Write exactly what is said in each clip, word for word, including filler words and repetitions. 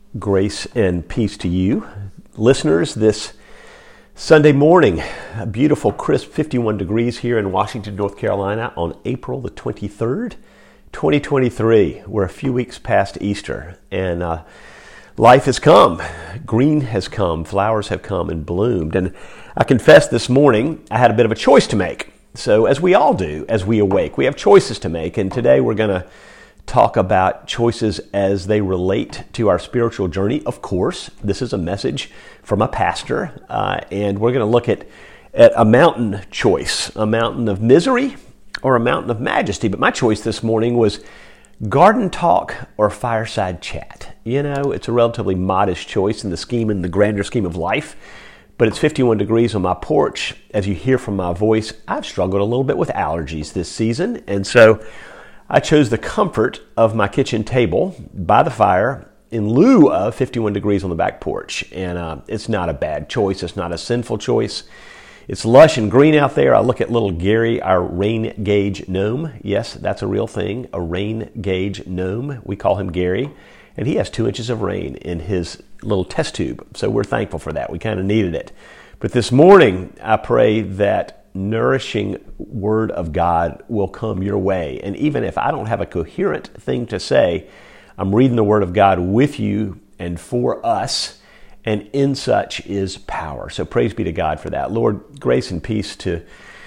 Grace and peace to you, listeners, this Sunday morning. A beautiful, crisp fifty-one degrees here in Washington, North Carolina on April the twenty-third, twenty twenty-three. We're a few weeks past Easter, and uh, life has come. Green has come. Flowers have come and bloomed. And I confess this morning I had a bit of a choice to make. So as we all do, as we awake, we have choices to make. And today we're going to talk about choices as they relate to our spiritual journey. Of course, this is a message from a pastor, uh, and we're going to look at, at a mountain choice, a mountain of misery or a mountain of majesty. But my choice this morning was garden talk or fireside chat. You know, it's a relatively modest choice in the scheme, in the grander scheme of life, but it's fifty-one degrees on my porch. As you hear from my voice, I've struggled a little bit with allergies this season, and so I chose the comfort of my kitchen table by the fire in lieu of fifty-one degrees on the back porch. And uh, it's not a bad choice. It's not a sinful choice. It's lush and green out there. I look at little Gary, our rain gauge gnome. Yes, that's a real thing, a rain gauge gnome. We call him Gary. And he has two inches of rain in his little test tube. So we're thankful for that. We kind of needed it. But this morning, I pray that nourishing word of God will come your way. And even if I don't have a coherent thing to say, I'm reading the word of God with you and for us, and in such is power. So praise be to God for that. Lord, grace and peace to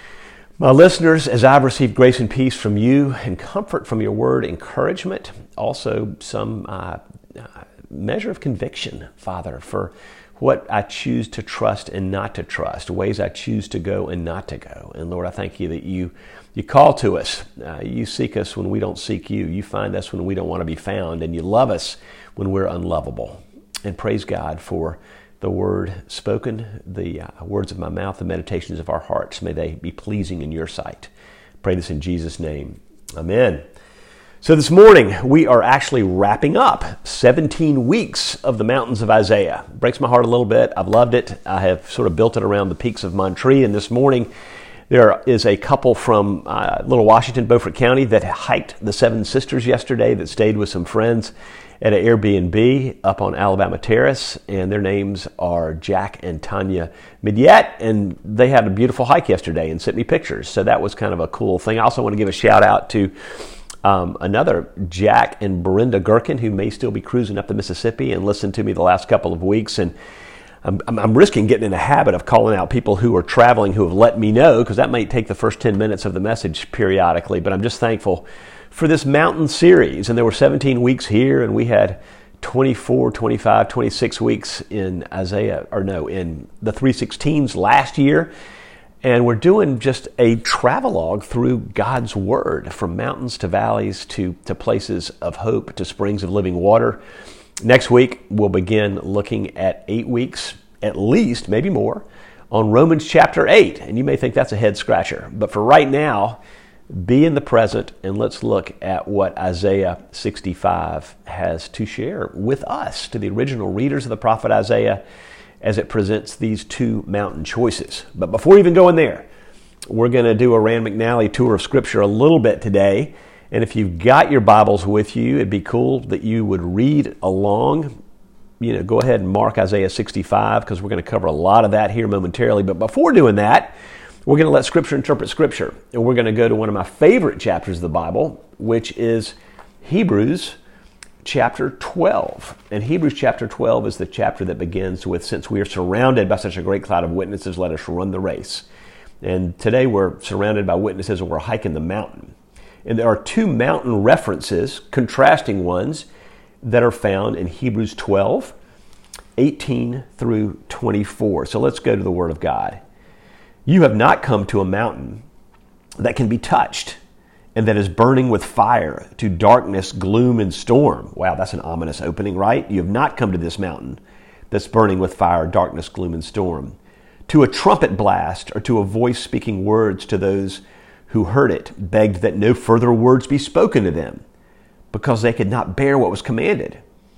my listeners as I've received grace and peace from you and comfort from your word, encouragement, also some uh, measure of conviction, Father, for what I choose to trust and not to trust, ways I choose to go and not to go. And Lord, I thank you that you you call to us. Uh, you seek us when we don't seek you. You find us when we don't want to be found. And you love us when we're unlovable. And praise God for the word spoken, the uh, words of my mouth, the meditations of our hearts. May they be pleasing in your sight. Pray this in Jesus' name. Amen. So this morning, we are actually wrapping up seventeen weeks of the mountains of Isaiah. Breaks my heart a little bit. I've loved it. I have sort of built it around the peaks of Montree. And this morning, there is a couple from uh, Little Washington, Beaufort County, that hiked the Seven Sisters yesterday, that stayed with some friends at an Airbnb up on Alabama Terrace. And their names are Jack and Tanya Midyat. And they had a beautiful hike yesterday and sent me pictures. So that was kind of a cool thing. I also want to give a shout out to Um, another Jack and Brenda Gherkin, who may still be cruising up the Mississippi and listened to me the last couple of weeks. And I'm, I'm, I'm risking getting in a habit of calling out people who are traveling who have let me know, because that might take the first ten minutes of the message periodically. But I'm just thankful for this mountain series. And there were seventeen weeks here, and we had twenty-four, twenty-five, twenty-six weeks in Isaiah, or no, in the three sixteens last year. And we're doing just a travelogue through God's Word, from mountains to valleys to, to places of hope to springs of living water. Next week, we'll begin looking at eight weeks, at least, maybe more, on Romans chapter eight. And you may think that's a head scratcher. But for right now, be in the present, and let's look at what Isaiah sixty-five has to share with us, to the original readers of the prophet Isaiah, as it presents these two mountain choices. But before even going there, we're going to do a Rand McNally tour of Scripture a little bit today. And if you've got your Bibles with you, it'd be cool that you would read along. You know, go ahead and mark Isaiah sixty-five, because we're going to cover a lot of that here momentarily. But before doing that, we're going to let Scripture interpret Scripture. And we're going to go to one of my favorite chapters of the Bible, which is Hebrews chapter twelve. And Hebrews chapter twelve is the chapter that begins with, "Since we are surrounded by such a great cloud of witnesses, let us run the race." And today we're surrounded by witnesses, and we're hiking the mountain. And there are two mountain references, contrasting ones, that are found in Hebrews twelve, eighteen through twenty-four. So let's go to the Word of God. "You have not come to a mountain that can be touched, and that is burning with fire, to darkness, gloom, and storm." Wow, that's an ominous opening, right? "You have not come to this mountain that's burning with fire, darkness, gloom, and storm. To a trumpet blast, or to a voice speaking words to those who heard it, begged that no further words be spoken to them, because they could not bear what was commanded.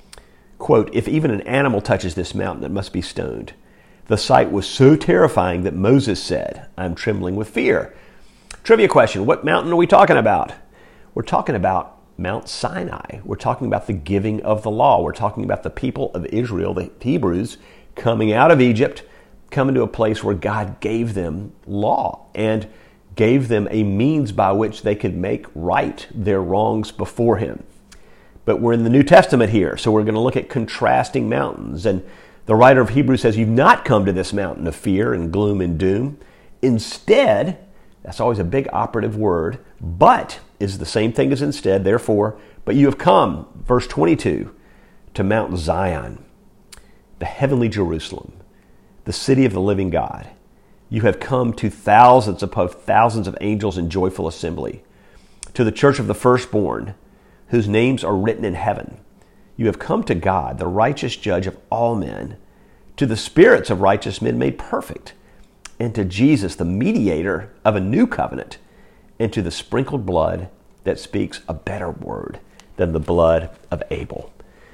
Quote, if even an animal touches this mountain, it must be stoned. The sight was so terrifying that Moses said, I'm trembling with fear." Trivia question, what mountain are we talking about? We're talking about Mount Sinai. We're talking about the giving of the law. We're talking about the people of Israel, the Hebrews, coming out of Egypt, coming to a place where God gave them law and gave them a means by which they could make right their wrongs before him. But we're in the New Testament here, so we're going to look at contrasting mountains. And the writer of Hebrews says, you've not come to this mountain of fear and gloom and doom. Instead, that's always a big operative word, but is the same thing as instead, therefore, but you have come, verse twenty-two, to Mount Zion, the heavenly Jerusalem, the city of the living God. You have come to thousands upon thousands of angels in joyful assembly, to the church of the firstborn, whose names are written in heaven. You have come to God, the righteous judge of all men, to the spirits of righteous men made perfect, and to Jesus, the mediator of a new covenant, and to the sprinkled blood that speaks a better word than the blood of Abel.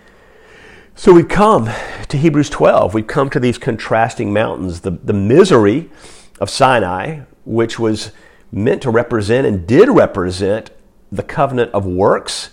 So we've come to Hebrews twelve. We've come to these contrasting mountains. The, the misery of Sinai, which was meant to represent and did represent the covenant of works.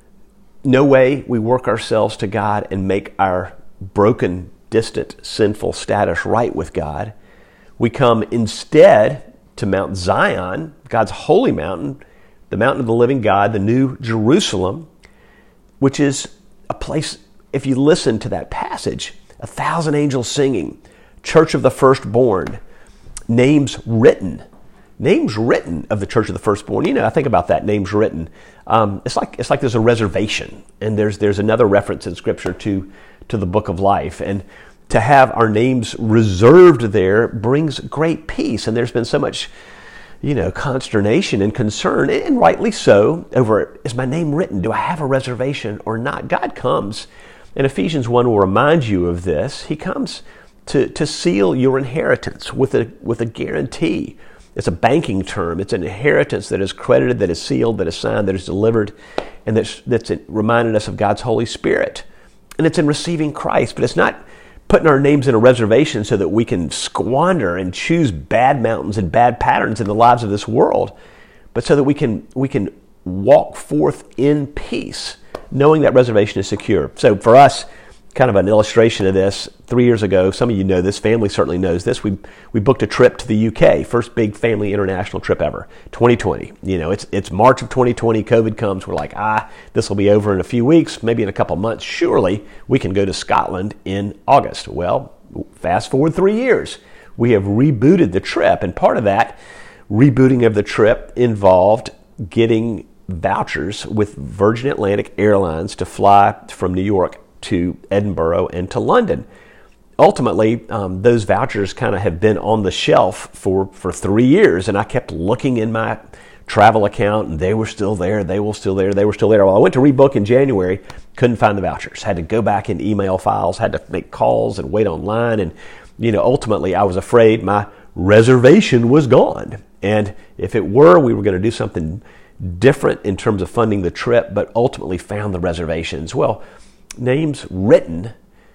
No way we work ourselves to God and make our broken, distant, sinful status right with God. We come instead to Mount Zion, God's holy mountain, the mountain of the living God, the new Jerusalem, which is a place, if you listen to that passage, a thousand angels singing, church of the firstborn, names written, names written of the church of the firstborn. You know, I think about that, names written. Um, it's like it's like there's a reservation, and there's there's another reference in Scripture to to the book of life, and to have our names reserved there brings great peace. And there's been so much, you know, consternation and concern, and rightly so, over, is my name written? Do I have a reservation or not? God comes, and Ephesians one will remind you of this. He comes to, to seal your inheritance with a with a guarantee. It's a banking term. It's an inheritance that is credited, that is sealed, that is signed, that is delivered, and that's, that's reminding us of God's Holy Spirit. And it's in receiving Christ, but it's not putting our names in a reservation so that we can squander and choose bad mountains and bad patterns in the lives of this world, but so that we can we can walk forth in peace, knowing that reservation is secure. So for us, kind of an illustration of this, three years ago, some of you know this, family certainly knows this, we we booked a trip to the U K, first big family international trip ever, twenty twenty. You know, it's it's March of twenty twenty, COVID comes, we're like, ah, this will be over in a few weeks, maybe in a couple months, surely we can go to Scotland in August. Well, fast forward three years, we have rebooted the trip, and part of that rebooting of the trip involved getting vouchers with Virgin Atlantic Airlines to fly from New York to Edinburgh and to London. Ultimately, um, those vouchers kind of have been on the shelf for, for three years, and I kept looking in my travel account, and they were still there, they were still there, they were still there. Well, I went to rebook in January, couldn't find the vouchers, had to go back in email files, had to make calls and wait online, and you know, ultimately I was afraid my reservation was gone. And if it were, we were going to do something different in terms of funding the trip, but ultimately found the reservations. Well, names written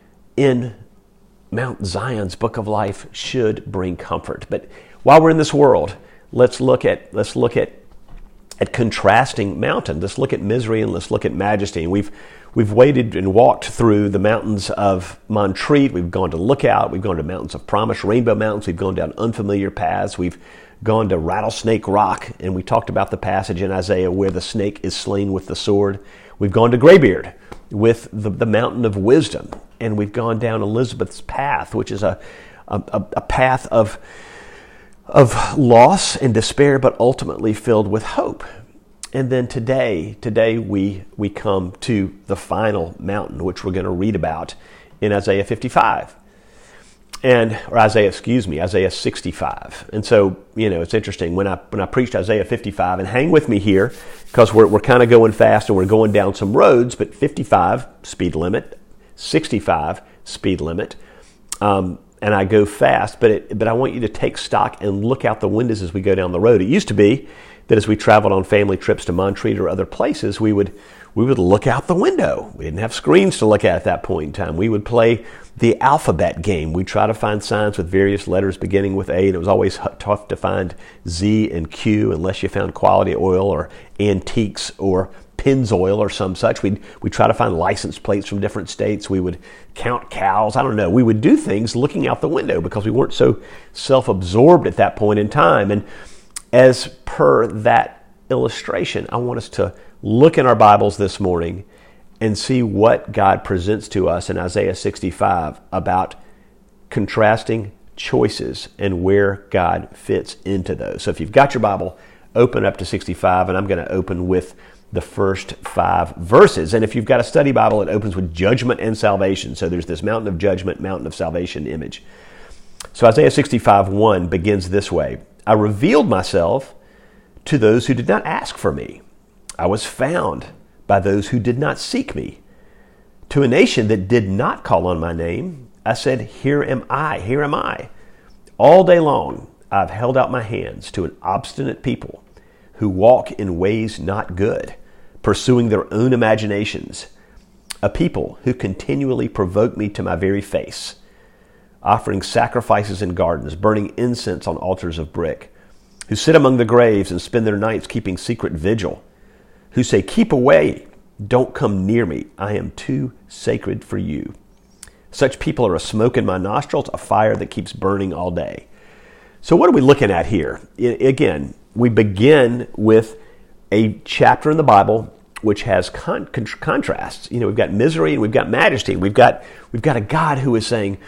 in Mount Zion's book of life should bring comfort. But while we're in this world, let's look at let's look at at contrasting mountains. Let's look at misery and let's look at majesty. And we've we've waded and walked through the mountains of Montreat. We've gone to Lookout. We've gone to Mountains of Promise, Rainbow Mountains. We've gone down unfamiliar paths. We've gone to Rattlesnake Rock, and we talked about the passage in Isaiah where the snake is slain with the sword. We've gone to Graybeard with the, the mountain of wisdom, and we've gone down Elizabeth's path, which is a a, a path of of loss and despair, but ultimately filled with hope. And then today, today we we come to the final mountain, which we're going to read about in Isaiah fifty-five. And, or Isaiah, excuse me, Isaiah sixty-five. And so, you know, it's interesting, when I when I preached Isaiah fifty-five, and hang with me here, because we're we're kind of going fast and we're going down some roads, but fifty-five, speed limit, sixty-five, speed limit, um, and I go fast, but it, but I want you to take stock and look out the windows as we go down the road. It used to be that as we traveled on family trips to Montreat or other places, we would we would look out the window. We didn't have screens to look at at that point in time. We would play the alphabet game. We'd try to find signs with various letters beginning with A, and it was always tough to find Z and Q unless you found Quality Oil or Antiques or Pennzoil or some such. We'd, we'd try to find license plates from different states. We would count cows. I don't know. We would do things looking out the window because we weren't so self-absorbed at that point in time. And as per that illustration, I want us to look in our Bibles this morning and see what God presents to us in Isaiah sixty-five about contrasting choices and where God fits into those. So if you've got your Bible, open up to sixty-five, and I'm going to open with the first five verses. And if you've got a study Bible, it opens with judgment and salvation. So there's this mountain of judgment, mountain of salvation image. So Isaiah sixty-five one begins this way. I revealed myself to those who did not ask for me. I was found by those who did not seek me. To a nation that did not call on my name, I said, here am I, here am I. All day long, I've held out my hands to an obstinate people who walk in ways not good, pursuing their own imaginations. A people who continually provoke me to my very face, offering sacrifices in gardens, burning incense on altars of brick, who sit among the graves and spend their nights keeping secret vigil, who say, keep away, don't come near me, I am too sacred for you. Such people are a smoke in my nostrils, a fire that keeps burning all day. So what are we looking at here? I, again, we begin with a chapter in the Bible which has con- con- contrasts. You know, we've got misery and we've got majesty. We've got we've got a God who is saying,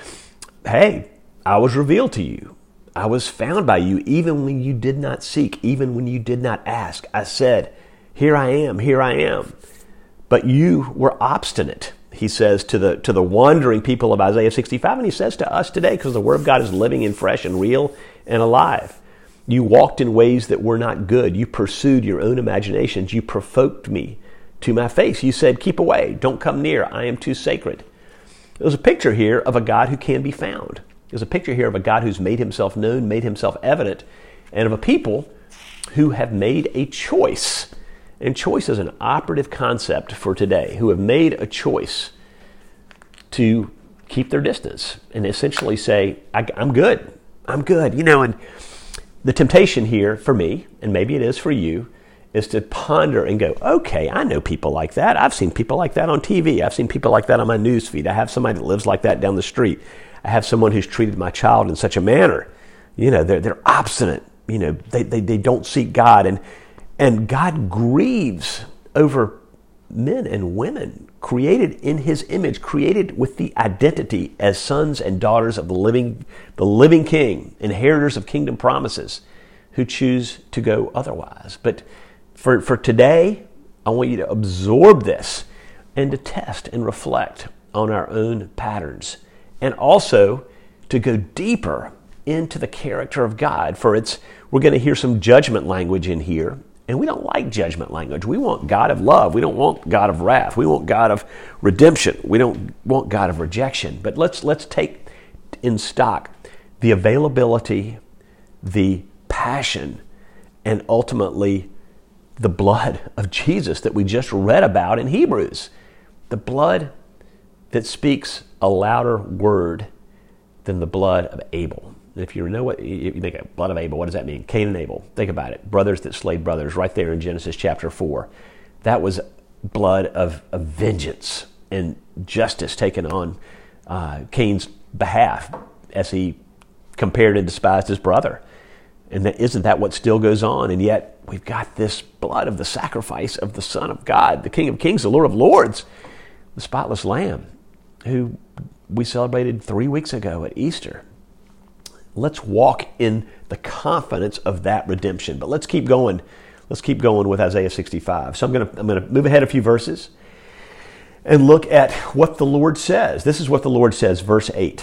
hey, I was revealed to you. I was found by you even when you did not seek, even when you did not ask. I said, here I am, here I am. But you were obstinate, he says to the to the wandering people of Isaiah sixty-five, and he says to us today, because the Word of God is living and fresh and real and alive. You walked in ways that were not good. You pursued your own imaginations. You provoked me to my face. You said, keep away, don't come near, I am too sacred. There's a picture here of a God who can be found. There's a picture here of a God who's made himself known, made himself evident, and of a people who have made a choice. And choice is an operative concept for today, who have made a choice to keep their distance and essentially say, I, I'm good, I'm good. You know, and the temptation here for me, and maybe it is for you, is to ponder and go, okay, I know people like that. I've seen people like that on T V. I've seen people like that on my news feed. I have somebody that lives like that down the street. I have someone who's treated my child in such a manner. You know, they're, they're obstinate. You know, they, they, they don't seek God. And And God grieves over men and women created in his image, created with the identity as sons and daughters of the living, the living King, inheritors of kingdom promises, who choose to go otherwise. But for, for today, I want you to absorb this and to test and reflect on our own patterns, and also to go deeper into the character of God. For it's we're going to hear some judgment language in here. And we don't like judgment language. We want God of love. We don't want God of wrath. We want God of redemption. We don't want God of rejection. But let's let's take in stock the availability, the passion, and ultimately the blood of Jesus that we just read about in Hebrews. The blood that speaks a louder word than the blood of Abel. If you know what you think of blood of Abel, what does that mean? Cain and Abel. Think about it. Brothers that slayed brothers, right there in Genesis chapter four. That was blood of, of vengeance and justice taken on uh, Cain's behalf as he compared and despised his brother. And that, isn't that what still goes on? And yet we've got this blood of the sacrifice of the Son of God, the King of Kings, the Lord of Lords, the spotless Lamb, who we celebrated three weeks ago at Easter. Let's walk in the confidence of that redemption. But let's keep going. Let's keep going with Isaiah sixty-five. So I'm going to I'm going to move ahead a few verses and look at what the Lord says. This is what the Lord says, verse eight.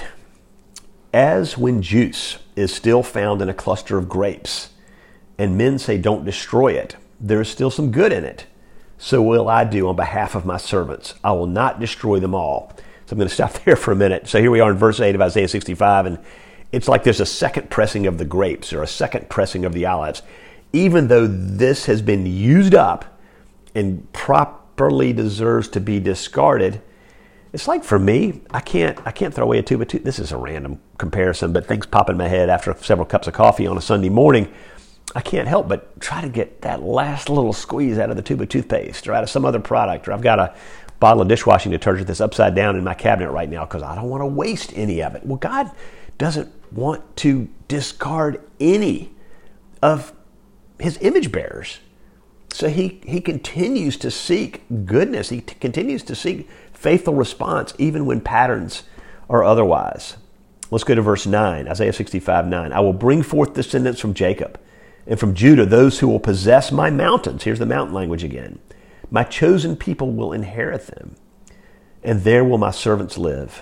As when juice is still found in a cluster of grapes, and men say, don't destroy it, there is still some good in it. So will I do on behalf of my servants. I will not destroy them all. So I'm going to stop there for a minute. So here we are in verse eight of Isaiah sixty-five, and it's like there's a second pressing of the grapes or a second pressing of the olives. Even though this has been used up and properly deserves to be discarded, it's like for me, I can't I can't throw away a tube of toothpaste. This is a random comparison, but things pop in my head after several cups of coffee on a Sunday morning. I can't help but try to get that last little squeeze out of the tube of toothpaste or out of some other product, or I've got a bottle of dishwashing detergent that's upside down in my cabinet right now because I don't want to waste any of it. Well, God doesn't want to discard any of his image bearers. So he, he continues to seek goodness. He t- continues to seek faithful response even when patterns are otherwise. Let's go to verse nine, Isaiah sixty-five nine. I will bring forth descendants from Jacob, and from Judah those who will possess my mountains. Here's the mountain language again. My chosen people will inherit them, and there will my servants live.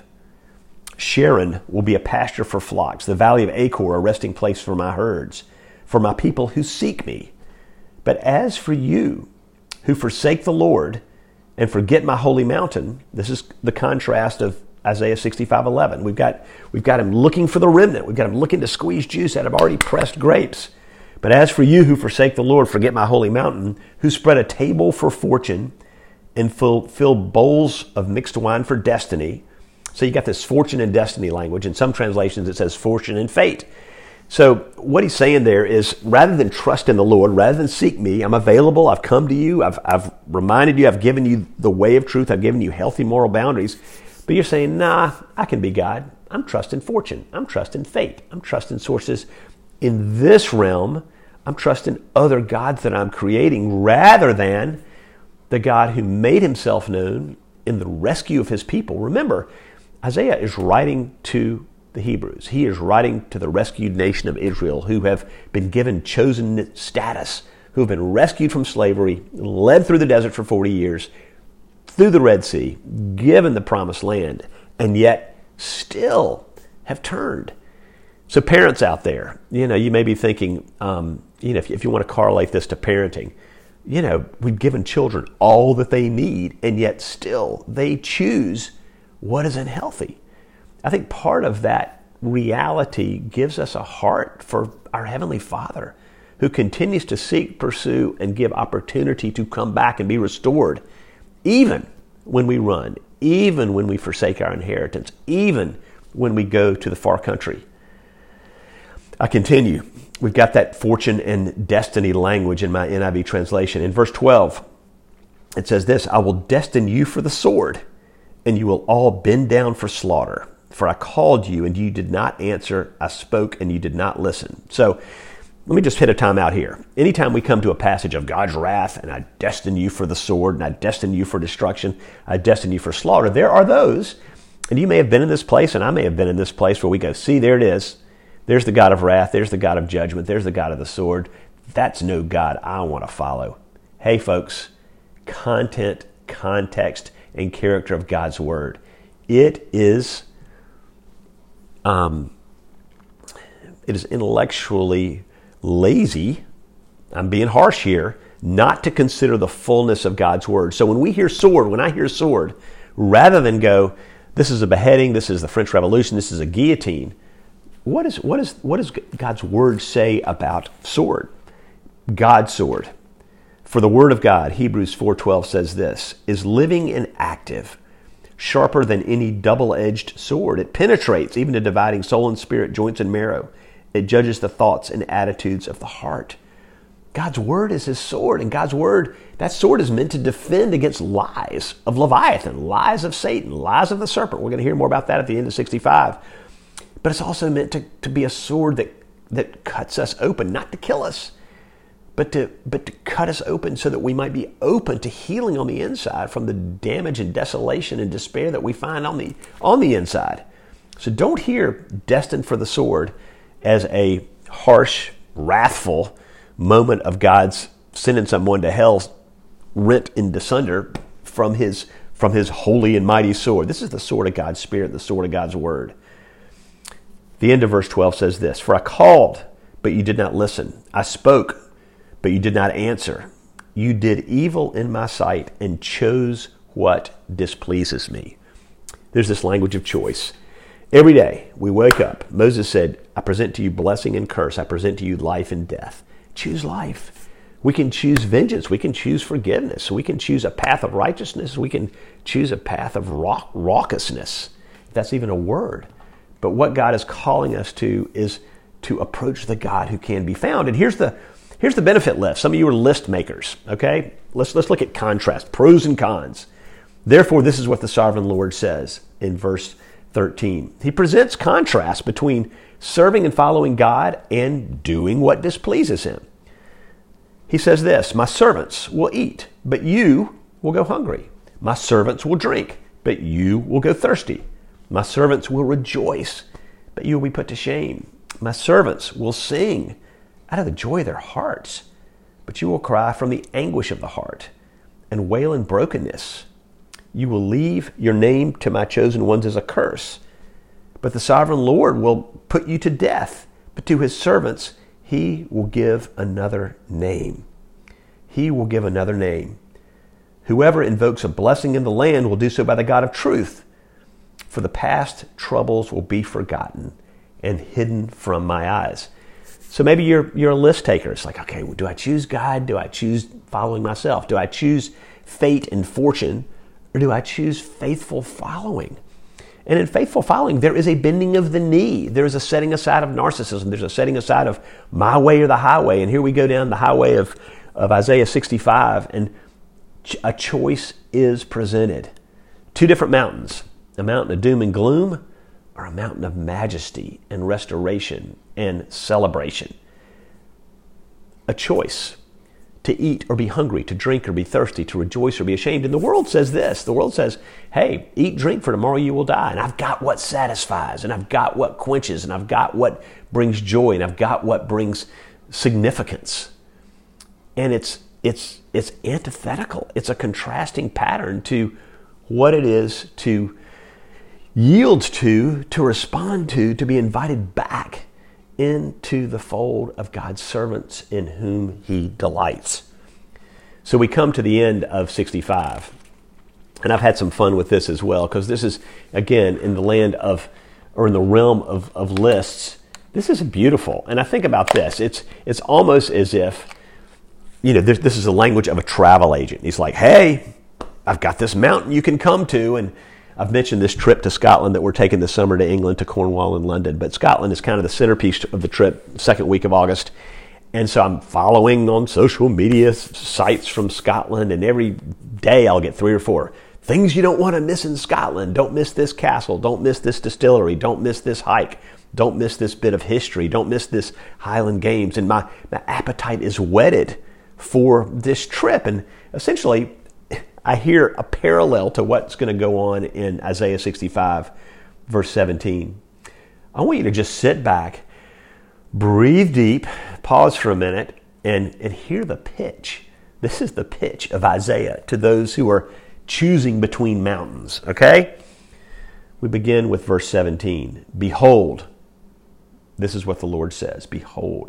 Sharon will be a pasture for flocks, the valley of Achor a resting place for my herds, for my people who seek me. But as for you, who forsake the Lord and forget my holy mountain, this is the contrast of Isaiah sixty-five eleven. We've got, we've got him looking for the remnant. We've got him looking to squeeze juice out of already pressed grapes. But as for you who forsake the Lord, forget my holy mountain, who spread a table for fortune and fill, fill bowls of mixed wine for destiny. So you got this fortune and destiny language. In some translations, it says fortune and fate. So what he's saying there is, rather than trust in the Lord, rather than seek me, I'm available. I've come to you. I've, I've reminded you. I've given you the way of truth. I've given you healthy moral boundaries. But you're saying, nah, I can be God. I'm trusting fortune. I'm trusting fate. I'm trusting sources in this realm. I'm trusting other gods that I'm creating rather than the God who made himself known in the rescue of his people. Remember, Isaiah is writing to the Hebrews. He is writing to the rescued nation of Israel who have been given chosen status, who have been rescued from slavery, led through the desert for forty years, through the Red Sea, given the promised land, and yet still have turned. So parents out there, you know, you may be thinking, um, you know, if, if you want to correlate this to parenting, you know, we've given children all that they need, and yet still they choose what is unhealthy. I think part of that reality gives us a heart for our Heavenly Father, who continues to seek, pursue, and give opportunity to come back and be restored, even when we run, even when we forsake our inheritance, even when we go to the far country. I continue. We've got that fortune and destiny language in my N I V translation. In verse twelve, it says this, I will destine you for the sword, and you will all bend down for slaughter. For I called you, and you did not answer. I spoke, and you did not listen. So let me just hit a time out here. Anytime we come to a passage of God's wrath, and I destine you for the sword, and I destine you for destruction, I destine you for slaughter, there are those, and you may have been in this place, and I may have been in this place where we go, see, there it is. There's the God of wrath. There's the God of judgment. There's the God of the sword. That's no God I want to follow. Hey, folks, content, context, and character of God's word. It is, um, it is intellectually lazy, I'm being harsh here, not to consider the fullness of God's word. So when we hear sword, when I hear sword, rather than go, this is a beheading, this is the French Revolution, this is a guillotine, what is what is what does God's word say about sword? God's sword. For the word of God, Hebrews four twelve says this, is living and active, sharper than any double-edged sword. It penetrates even to dividing soul and spirit, joints and marrow. It judges the thoughts and attitudes of the heart. God's word is his sword, and God's word, that sword is meant to defend against lies of Leviathan, lies of Satan, lies of the serpent. We're going to hear more about that at the end of sixty-five. But it's also meant to, to be a sword that, that cuts us open, not to kill us, but to, but to cut us open so that we might be open to healing on the inside from the damage and desolation and despair that we find on the, on the inside. So don't hear destined for the sword as a harsh, wrathful moment of God's sending someone to hell rent in asunder from his, from his holy and mighty sword. This is the sword of God's Spirit, the sword of God's word. The end of verse twelve says this, for I called, but you did not listen. I spoke, but you did not answer. You did evil in my sight and chose what displeases me. There's this language of choice. Every day we wake up, Moses said, I present to you blessing and curse. I present to you life and death. Choose life. We can choose vengeance. We can choose forgiveness. We can choose a path of righteousness. We can choose a path of raw, raucousness, if that's even a word. But what God is calling us to is to approach the God who can be found. And here's the Here's the benefit list. Some of you are list makers, okay? Let's, let's look at contrast, pros and cons. Therefore, this is what the sovereign Lord says in verse thirteen. He presents contrast between serving and following God and doing what displeases him. He says this, my servants will eat, but you will go hungry. My servants will drink, but you will go thirsty. My servants will rejoice, but you will be put to shame. My servants will sing out of the joy of their hearts, but you will cry from the anguish of the heart and wail in brokenness. You will leave your name to my chosen ones as a curse, but the sovereign Lord will put you to death, but to his servants he will give another name. He will give another name. Whoever invokes a blessing in the land will do so by the God of truth, for the past troubles will be forgotten and hidden from my eyes. So maybe you're you're a list taker. It's like, okay, well, do I choose God? Do I choose following myself? Do I choose fate and fortune? Or do I choose faithful following? And in faithful following, there is a bending of the knee. There is a setting aside of narcissism. There's a setting aside of my way or the highway. And here we go down the highway of, of Isaiah sixty-five, and a choice is presented. Two different mountains, a mountain of doom and gloom, or a mountain of majesty and restoration and celebration. A choice to eat or be hungry, to drink or be thirsty, to rejoice or be ashamed. And the world says this. The world says, hey, eat, drink, for tomorrow you will die. And I've got what satisfies, and I've got what quenches, and I've got what brings joy, and I've got what brings significance. And it's it's it's antithetical. It's a contrasting pattern to what it is to yield to, to respond to, to be invited back into the fold of God's servants in whom he delights. So we come to the end of sixty-five. And I've had some fun with this as well, because this is, again, in the land of, or in the realm of, of lists, this is beautiful. And I think about this. It's it's almost as if, you know, this, this is the language of a travel agent. He's like, hey, I've got this mountain you can come to. And I've mentioned this trip to Scotland that we're taking this summer to England, to Cornwall and London. But Scotland is kind of the centerpiece of the trip, second week of August. And so I'm following on social media sites from Scotland, and every day I'll get three or four things you don't want to miss in Scotland. Don't miss this castle. Don't miss this distillery. Don't miss this hike. Don't miss this bit of history. Don't miss this Highland Games. And my, my appetite is whetted for this trip. And essentially, I hear a parallel to what's going to go on in Isaiah sixty-five, verse seventeen. I want you to just sit back, breathe deep, pause for a minute, and, and hear the pitch. This is the pitch of Isaiah to those who are choosing between mountains, okay? We begin with verse seventeen. Behold, this is what the Lord says. Behold,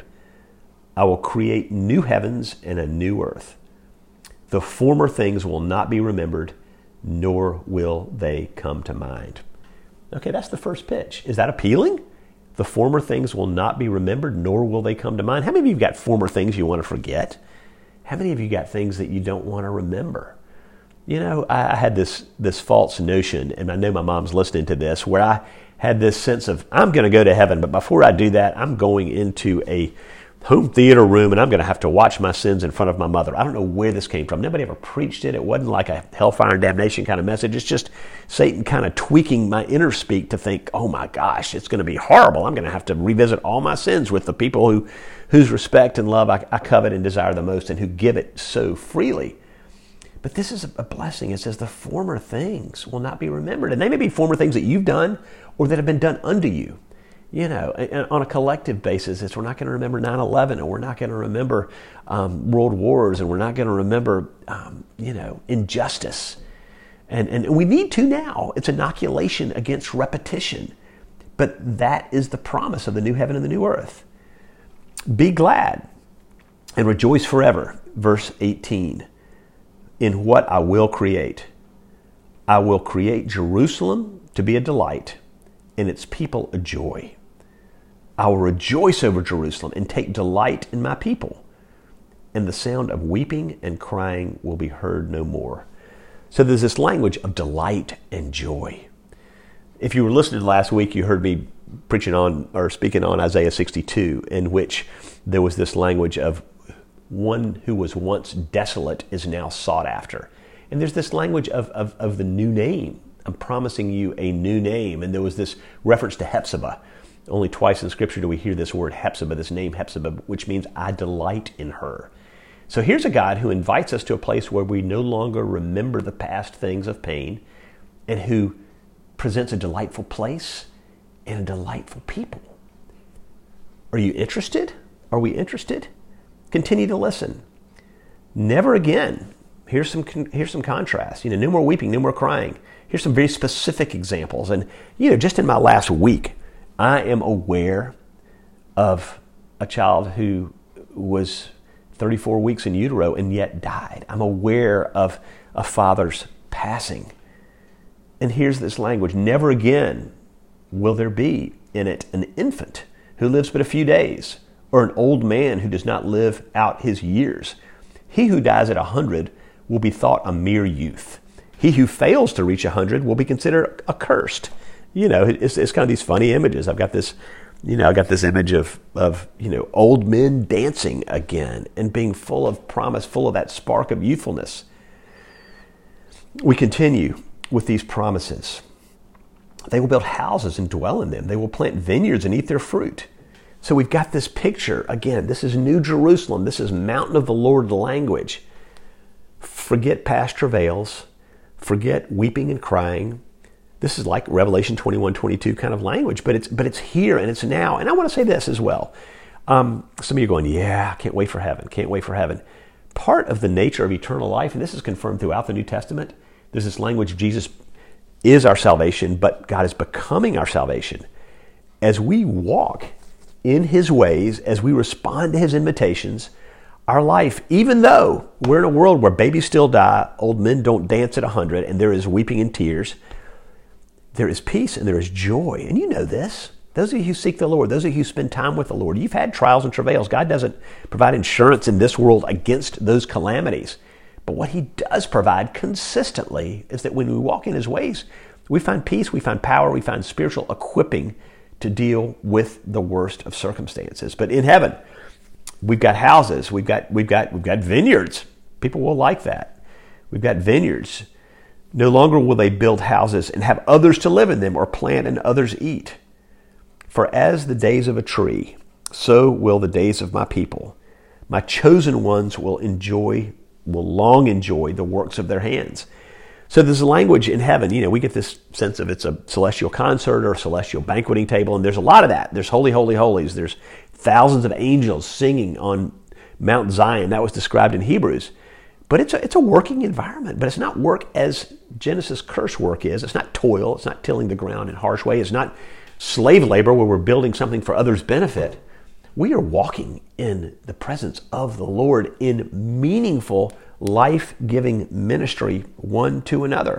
I will create new heavens and a new earth. The former things will not be remembered, nor will they come to mind. Okay, that's the first pitch. Is that appealing? The former things will not be remembered, nor will they come to mind. How many of you have got former things you want to forget? How many of you got things that you don't want to remember? You know, I, I had this, this false notion, and I know my mom's listening to this, where I had this sense of, I'm going to go to heaven, but before I do that, I'm going into a home theater room, and I'm going to have to watch my sins in front of my mother. I don't know where this came from. Nobody ever preached it. It wasn't like a hellfire and damnation kind of message. It's just Satan kind of tweaking my inner speak to think, oh my gosh, it's going to be horrible. I'm going to have to revisit all my sins with the people who, whose respect and love I, I covet and desire the most, and who give it so freely. But this is a blessing. It says the former things will not be remembered. And they may be former things that you've done or that have been done unto you. You know, on a collective basis, it's we're not going to remember nine eleven, and we're not going to remember um, world wars, and we're not going to remember, um, you know, injustice. And, and we need to now. It's inoculation against repetition. But that is the promise of the new heaven and the new earth. Be glad and rejoice forever. Verse eighteen. In what I will create. I will create Jerusalem to be a delight, and its people a joy. I will rejoice over Jerusalem and take delight in my people, and the sound of weeping and crying will be heard no more. So there's this language of delight and joy. If you were listening last week, you heard me preaching on or speaking on Isaiah sixty-two, in which there was this language of One who was once desolate is now sought after. And there's this language of, of, of the new name. I'm promising you a new name. And there was this reference to Hephzibah. Only twice in Scripture do we hear this word Hephzibah, this name Hephzibah, which means I delight in her. So here's a God who invites us to a place where we no longer remember the past things of pain, and who presents a delightful place and a delightful people. Are you interested? Are we interested? Continue to listen. Never again. Here's some here's some contrast. You know, no more weeping, no more crying. Here's some very specific examples. And you know, just in my last week, I am aware of a child who was thirty-four weeks in utero and yet died. I'm aware of a father's passing. And here's this language: never again will there be in it an infant who lives but a few days, or an old man who does not live out his years. He who dies at a hundred will be thought a mere youth. He who fails to reach a hundred will be considered accursed. You know, it's, it's kind of these funny images. I've got this, you know, I got this image of, of, you know, old men dancing again and being full of promise, full of that spark of youthfulness. We continue with these promises. They will build houses and dwell in them. They will plant vineyards and eat their fruit. So we've got this picture. Again, this is New Jerusalem. This is mountain of the Lord language. Forget past travails. Forget weeping and crying. This is like Revelation twenty-one, twenty-two kind of language, but it's but it's here and it's now. And I want to say this as well. Um, some of you are going, yeah, can't wait for heaven, can't wait for heaven. Part of the nature of eternal life, and this is confirmed throughout the New Testament, there's this language: Jesus is our salvation, but God is becoming our salvation. As we walk in His ways, as we respond to His invitations, our life, even though we're in a world where babies still die, old men don't dance at a hundred, and there is weeping and tears, there is peace and there is joy. And you know this. Those of you who seek the Lord, those of you who spend time with the Lord, you've had trials and travails. God doesn't provide insurance in this world against those calamities. But what He does provide consistently is that when we walk in His ways, we find peace, we find power, we find spiritual equipping to deal with the worst of circumstances. But in heaven, we've got houses, we've got we've got we've got vineyards. People will like that. We've got vineyards. No longer will they build houses and have others to live in them, or plant and others eat. For as the days of a tree, so will the days of my people. My chosen ones will enjoy, will long enjoy the works of their hands. So there's a language in heaven. You know, we get this sense of it's a celestial concert or a celestial banqueting table, and there's a lot of that. There's holy, holy, holies. There's thousands of angels singing on Mount Zion. That was described in Hebrews. But it's a, it's a working environment, but it's not work as Genesis curse work is. It's not toil. It's not tilling the ground in a harsh way. It's not slave labor where we're building something for others' benefit. We are walking in the presence of the Lord in meaningful, life-giving ministry one to another.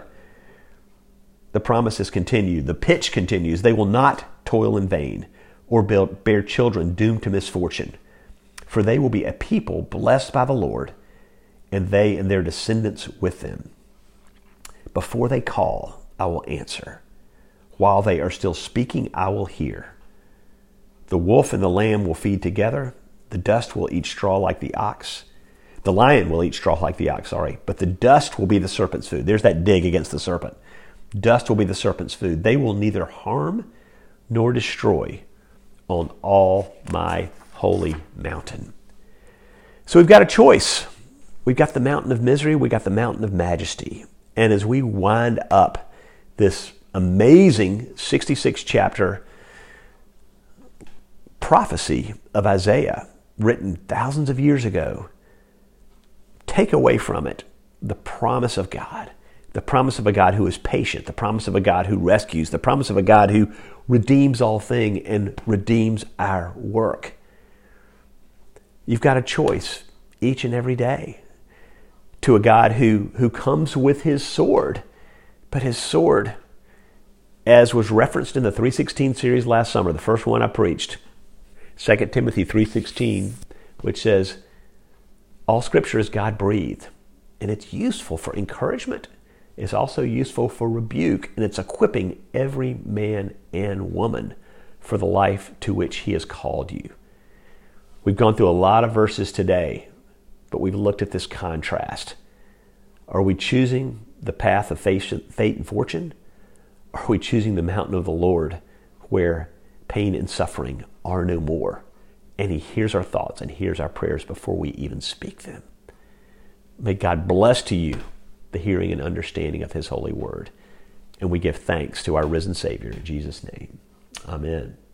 The promises continue. The pitch continues. They will not toil in vain or build, bear children doomed to misfortune, for they will be a people blessed by the Lord, and they and their descendants with them. Before they call, I will answer. While they are still speaking, I will hear. The wolf and the lamb will feed together. The dust will eat straw like the ox. The lion will eat straw like the ox, sorry. But the dust will be the serpent's food. There's that dig against the serpent. Dust will be the serpent's food. They will neither harm nor destroy on all my holy mountain. So we've got a choice. We've got the mountain of misery. We've got the mountain of majesty. And as we wind up this amazing sixty-six chapter prophecy of Isaiah, written thousands of years ago, take away from it the promise of God, the promise of a God who is patient, the promise of a God who rescues, the promise of a God who redeems all things and redeems our work. You've got a choice each and every day to a God who, who comes with His sword, but His sword, as was referenced in the three sixteen series last summer, the first one I preached, Second Timothy three sixteen, which says, all Scripture is God-breathed, and it's useful for encouragement. It's also useful for rebuke, and it's equipping every man and woman for the life to which He has called you. We've gone through a lot of verses today but we've looked at this contrast. Are we choosing the path of fate and fortune? Or are we choosing the mountain of the Lord where pain and suffering are no more? And he hears our thoughts and hears our prayers before we even speak them. May God bless to you the hearing and understanding of his holy word. And we give thanks to our risen Savior in Jesus' name. Amen.